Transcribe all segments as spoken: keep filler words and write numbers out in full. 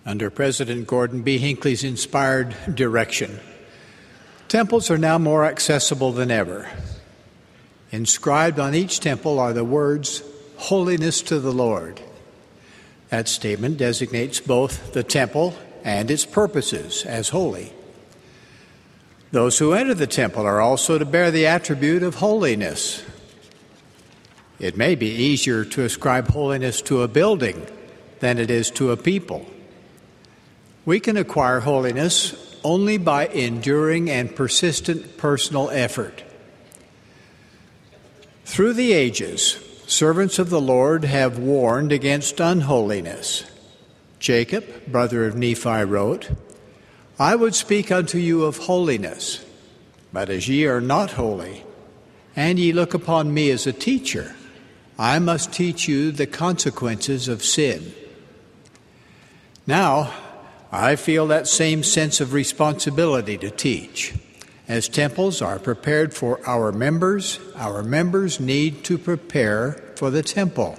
Under President Gordon B. Hinckley's inspired direction, temples are now more accessible than ever. Inscribed on each temple are the words, "Holiness to the Lord." That statement designates both the temple and its purposes as holy. Those who enter the temple are also to bear the attribute of holiness. It may be easier to ascribe holiness to a building than it is to a people. We can acquire holiness only by enduring and persistent personal effort. Through the ages, servants of the Lord have warned against unholiness. Jacob, brother of Nephi, wrote, "I would speak unto you of holiness, but as ye are not holy, and ye look upon me as a teacher, I must teach you the consequences of sin." Now, I feel that same sense of responsibility to teach. As temples are prepared for our members, our members need to prepare for the temple.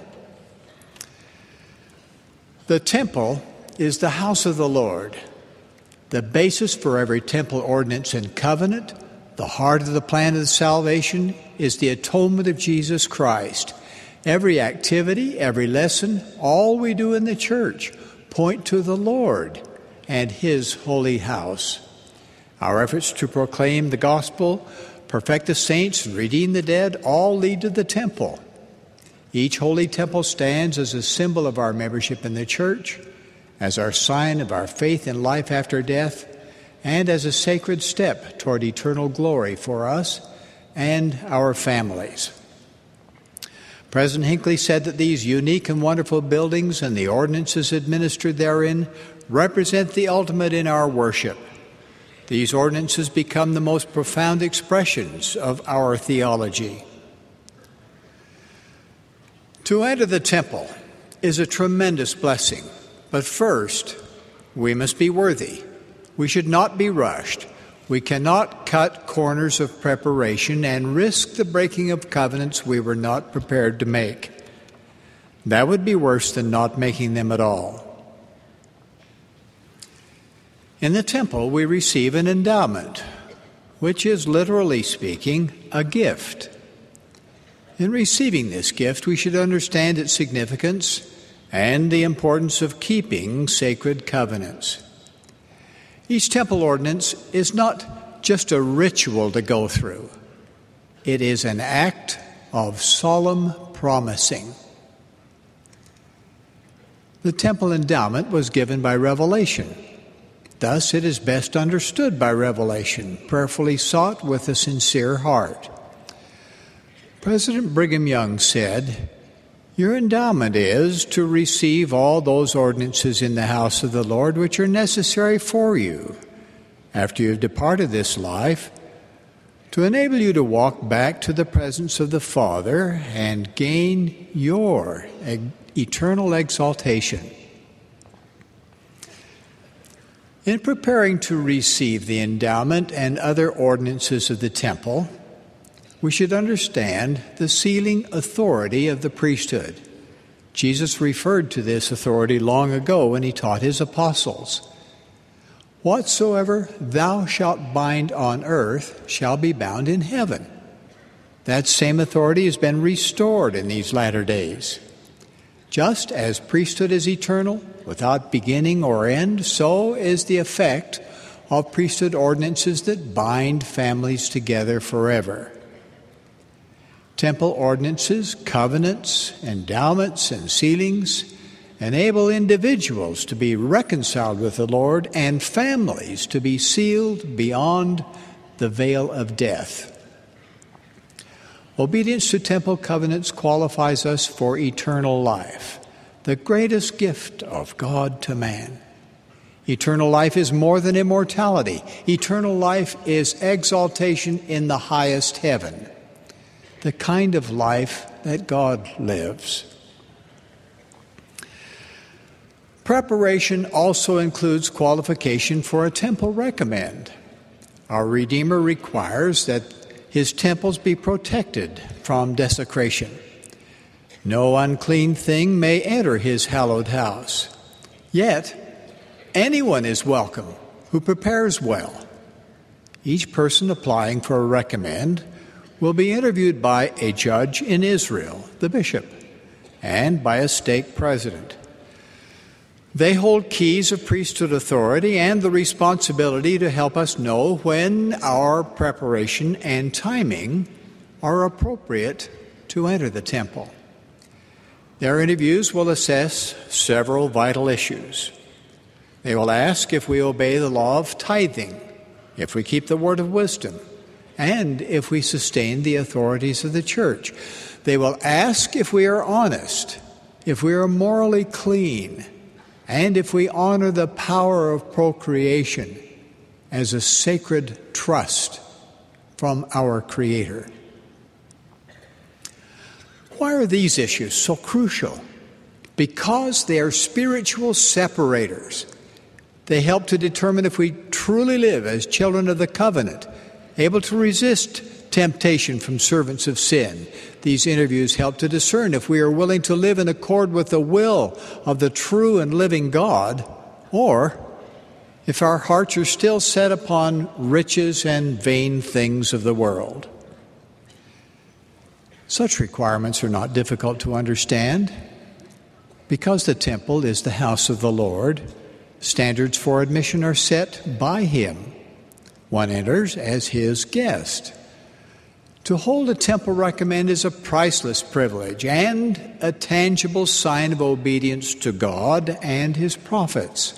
The temple is the house of the Lord, the basis for every temple ordinance and covenant. The heart of the plan of salvation is the atonement of Jesus Christ. Every activity, every lesson, all we do in the church point to the Lord and His holy house. Our efforts to proclaim the gospel, perfect the saints, and redeem the dead all lead to the temple. Each holy temple stands as a symbol of our membership in the church, as our sign of our faith in life after death, and as a sacred step toward eternal glory for us and our families. President Hinckley said that these unique and wonderful buildings and the ordinances administered therein represent the ultimate in our worship. These ordinances become the most profound expressions of our theology. To enter the temple is a tremendous blessing, but first, we must be worthy. We should not be rushed. We cannot cut corners of preparation and risk the breaking of covenants we were not prepared to make. That would be worse than not making them at all. In the temple, we receive an endowment, which is, literally speaking, a gift. In receiving this gift, we should understand its significance and the importance of keeping sacred covenants. Each temple ordinance is not just a ritual to go through. It is an act of solemn promising. The temple endowment was given by revelation. Thus, it is best understood by revelation, prayerfully sought with a sincere heart. President Brigham Young said, "Your endowment is to receive all those ordinances in the house of the Lord which are necessary for you, after you have departed this life, to enable you to walk back to the presence of the Father and gain your eternal exaltation." In preparing to receive the endowment and other ordinances of the temple, we should understand the sealing authority of the priesthood. Jesus referred to this authority long ago when he taught his apostles. "Whatsoever thou shalt bind on earth shall be bound in heaven." That same authority has been restored in these latter days. Just as priesthood is eternal, without beginning or end, so is the effect of priesthood ordinances that bind families together forever. Temple ordinances, covenants, endowments, and sealings enable individuals to be reconciled with the Lord and families to be sealed beyond the veil of death. Obedience to temple covenants qualifies us for eternal life, the greatest gift of God to man. Eternal life is more than immortality. Eternal life is exaltation in the highest heaven, the kind of life that God lives. Preparation also includes qualification for a temple recommend. Our Redeemer requires that his temples be protected from desecration. No unclean thing may enter his hallowed house. Yet, Anyone is welcome who prepares well. Each person applying for a recommend will be interviewed by a judge in Israel, the bishop, and by a stake president. They hold keys of priesthood authority and the responsibility to help us know when our preparation and timing are appropriate to enter the temple. Their interviews will assess several vital issues. They will ask if we obey the law of tithing, if we keep the word of wisdom, and if we sustain the authorities of the church. They will ask if we are honest, if we are morally clean, and if we honor the power of procreation as a sacred trust from our Creator. Why are these issues so crucial? Because they are spiritual separators. They help to determine if we truly live as children of the covenant, able to resist temptation from servants of sin. These interviews help to discern if we are willing to live in accord with the will of the true and living God, or if our hearts are still set upon riches and vain things of the world. Such requirements are not difficult to understand. Because the temple is the house of the Lord, standards for admission are set by Him. One enters as His guest. To hold a temple recommend is a priceless privilege and a tangible sign of obedience to God and His prophets.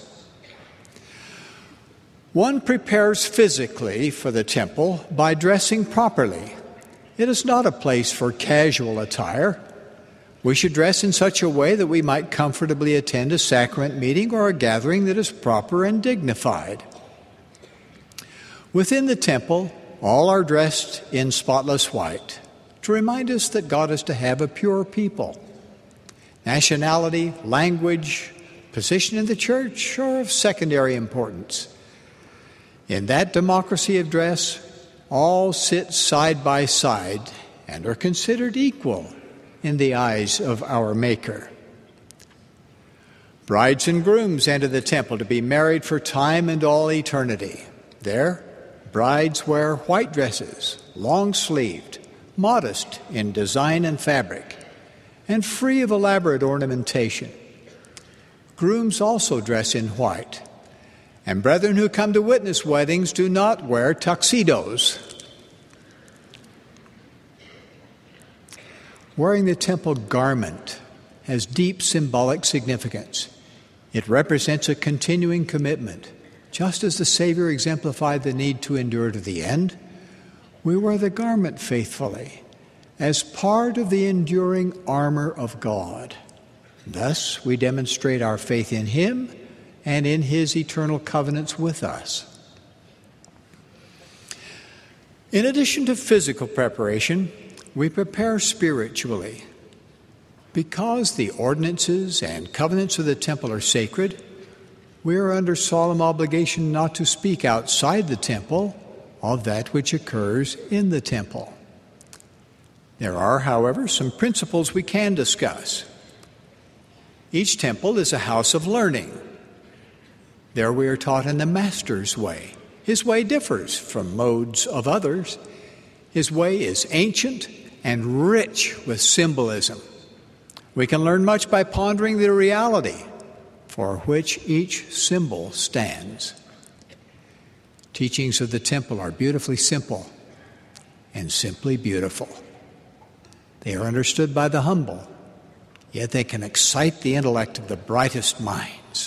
One prepares physically for the temple by dressing properly. It is not a place for casual attire. We should dress in such a way that we might comfortably attend a sacrament meeting or a gathering that is proper and dignified. Within the temple, all are dressed in spotless white to remind us that God is to have a pure people. Nationality, language, position in the church are of secondary importance. In that democracy of dress, all sit side by side and are considered equal in the eyes of our Maker. Brides and grooms enter the temple to be married for time and all eternity. There, brides wear white dresses, long-sleeved, modest in design and fabric, and free of elaborate ornamentation. Grooms also dress in white, and brethren who come to witness weddings do not wear tuxedos. Wearing the temple garment has deep symbolic significance. It represents a continuing commitment. Just as the Savior exemplified the need to endure to the end, we wear the garment faithfully as part of the enduring armor of God. Thus, we demonstrate our faith in Him and in His eternal covenants with us. In addition to physical preparation, we prepare spiritually. Because the ordinances and covenants of the temple are sacred, we are under solemn obligation not to speak outside the temple of that which occurs in the temple. There are, however, some principles we can discuss. Each temple is a house of learning. There we are taught in the Master's way. His way differs from modes of others. His way is ancient and rich with symbolism. We can learn much by pondering the reality for which each symbol stands. Teachings of the temple are beautifully simple and simply beautiful. They are understood by the humble, yet they can excite the intellect of the brightest minds.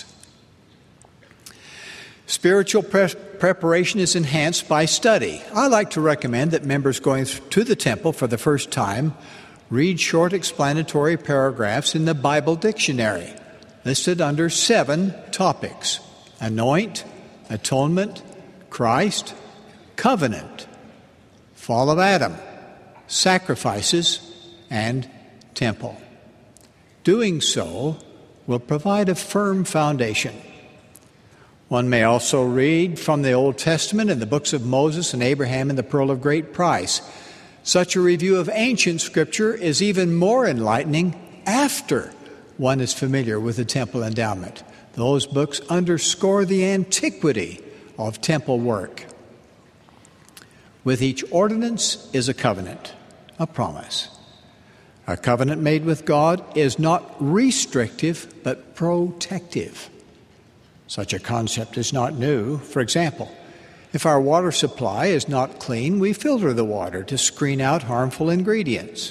Spiritual pre- preparation is enhanced by study. I like to recommend that members going to the temple for the first time read short explanatory paragraphs in the Bible dictionary, listed under seven topics: anoint, atonement, Christ, covenant, fall of Adam, sacrifices, and temple. Doing so will provide a firm foundation. One may also read from the Old Testament and the books of Moses and Abraham and the Pearl of Great Price. Such a review of ancient Scripture is even more enlightening after one is familiar with the temple endowment. Those books underscore the antiquity of temple work. With each ordinance is a covenant, a promise. A covenant made with God is not restrictive, but protective. Such a concept is not new. For example, if our water supply is not clean, we filter the water to screen out harmful ingredients.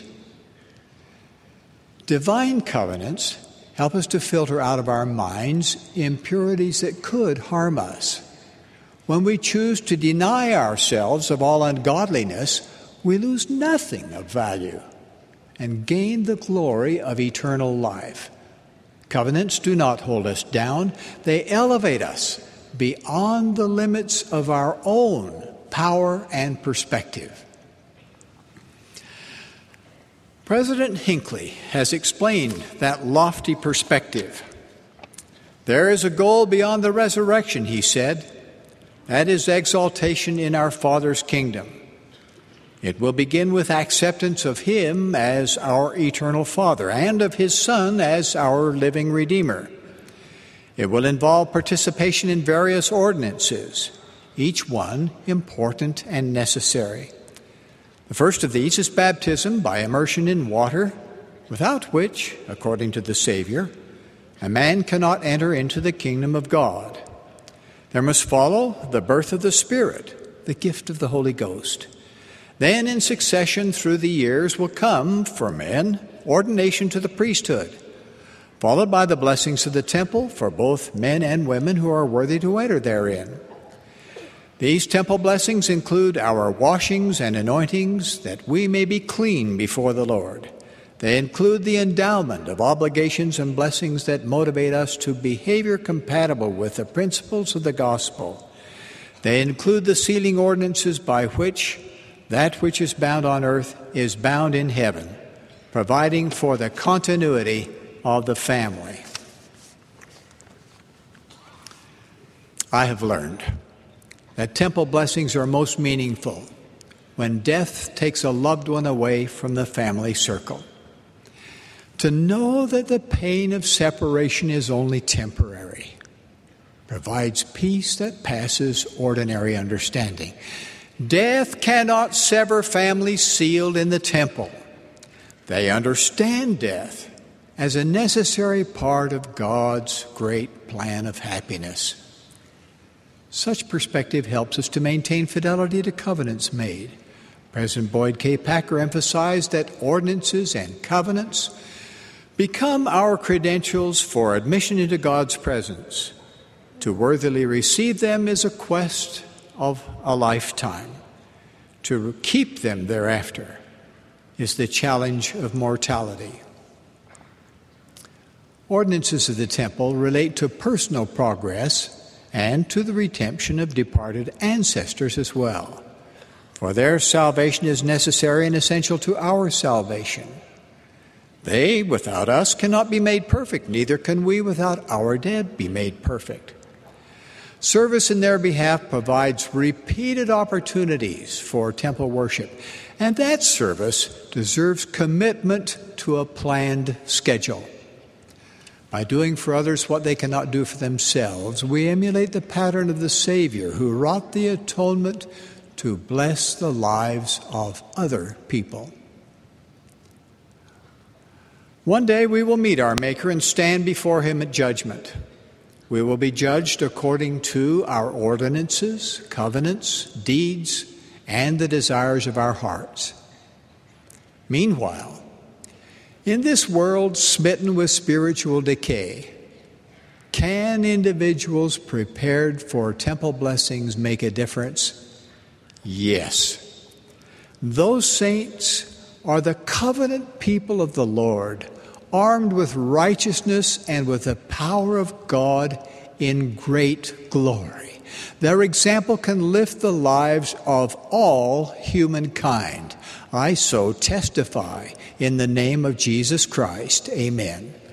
Divine covenants help us to filter out of our minds impurities that could harm us. When we choose to deny ourselves of all ungodliness, we lose nothing of value and gain the glory of eternal life. Covenants do not hold us down. They elevate us beyond the limits of our own power and perspective. President Hinckley has explained that lofty perspective. There is a goal beyond the resurrection, he said. That is exaltation in our Father's kingdom. It will begin with acceptance of Him as our eternal Father and of His Son as our living Redeemer. It will involve participation in various ordinances, each one important and necessary. The first of these is baptism by immersion in water, without which, according to the Savior, a man cannot enter into the kingdom of God. There must follow the birth of the Spirit, the gift of the Holy Ghost. Then, in succession through the years, will come, for men, ordination to the priesthood, followed by the blessings of the temple for both men and women who are worthy to enter therein. These temple blessings include our washings and anointings, that we may be clean before the Lord. They include the endowment of obligations and blessings that motivate us to behavior compatible with the principles of the gospel. They include the sealing ordinances by which that which is bound on earth is bound in heaven, providing for the continuity of the family. I have learned that temple blessings are most meaningful when death takes a loved one away from the family circle. To know that the pain of separation is only temporary provides peace that passes ordinary understanding. Death cannot sever families sealed in the temple. They understand death as a necessary part of God's great plan of happiness. Such perspective helps us to maintain fidelity to covenants made. President Boyd K. Packer emphasized that ordinances and covenants become our credentials for admission into God's presence. To worthily receive them is a quest of a lifetime. To keep them thereafter is the challenge of mortality. Ordinances of the temple relate to personal progress and to the redemption of departed ancestors as well. For their salvation is necessary and essential to our salvation. They, without us, cannot be made perfect, neither can we, without our dead, be made perfect. Service in their behalf provides repeated opportunities for temple worship, and that service deserves commitment to a planned schedule. By doing for others what they cannot do for themselves, we emulate the pattern of the Savior who wrought the atonement to bless the lives of other people. One day we will meet our Maker and stand before Him at judgment. We will be judged according to our ordinances, covenants, deeds, and the desires of our hearts. Meanwhile, in this world smitten with spiritual decay, can individuals prepared for temple blessings make a difference? Yes. Those saints are the covenant people of the Lord, armed with righteousness and with the power of God in great glory. Their example can lift the lives of all humankind. I so testify in the name of Jesus Christ. Amen.